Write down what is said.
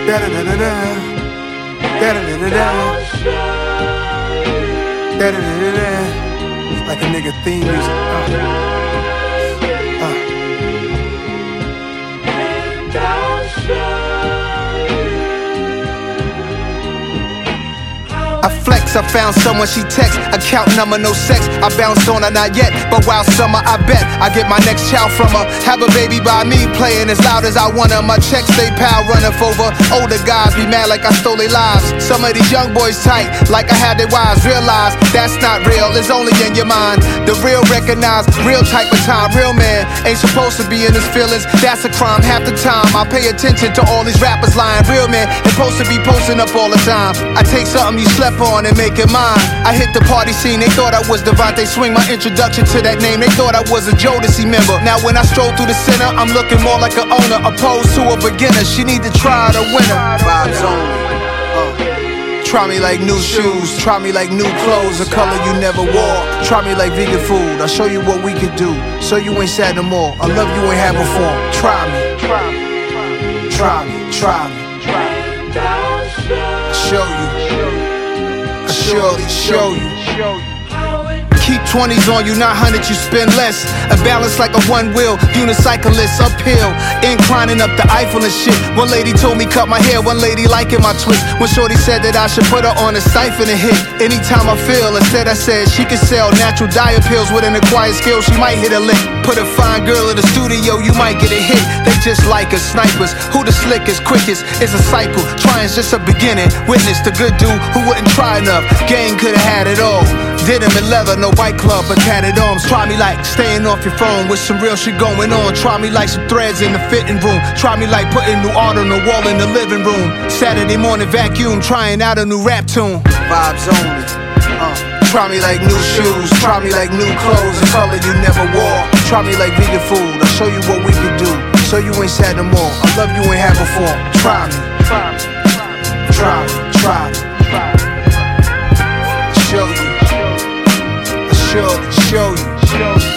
Da-da-da-da-da. Da-da-da-da-da. Da-da-da-da-da. It's like a nigga theme music. I flex, I found someone she text. Account number, no sex. I bounce on her, not yet. But while summer, I bet I get my next child from her. Have a baby by me, playing as loud as I want her. My checks stay pal running over. Older guys be mad like I stole their lives. Some of these young boys tight, like I had their wives. Realize that's not real, it's only in your mind. The real recognize, real type of time. Real man ain't supposed to be in his feelings. That's a crime half the time. I pay attention to all these rappers lying. Real man ain't supposed to be posting up all the time. I take something you slept on and make it mine. I hit the party scene, they thought I was Devontae Swing. My introduction to that name, they thought I was a Jodeci member. Now when I stroll through the center, I'm looking more like an owner opposed to a beginner. She need to try the winner. Vibes only. Try me like new shoes, try me like new clothes, a color you never wore. Try me like vegan food, I'll show you what we could do, so you ain't sad no more. I love you ain't had before. Try me, try me, try me, try me. I'll show you. I'll surely show you. Keep 20s on you, not 100, you spend less. A balance like a one wheel, unicyclist uphill, inclining up the Eiffel and shit. One lady told me cut my hair, one lady liking my twist. When shorty said that I should put her on a siphon and hit. Anytime I feel, instead I said she could sell natural diet pills with an acquired skill, she might hit a lick. Put a fine girl in the studio, you might get a hit. They just like us, snipers. Who the slickest, quickest? It's a cycle, trying's just a beginning. Witness the good dude who wouldn't try enough. Gang could've had it all. Denim and leather, no white club, but tatted arms. Try me like staying off your phone with some real shit going on. Try me like some threads in the fitting room. Try me like putting new art on the wall in the living room. Saturday morning vacuum, trying out a new rap tune. Vibes only. Try me like new shoes, try me like new clothes, a color you never wore. Try me like vegan food, I'll show you what we can do, so you ain't sad no more. I love you ain't had before. Try me, try me, try me, try me. I'll show you, I'll surely show you.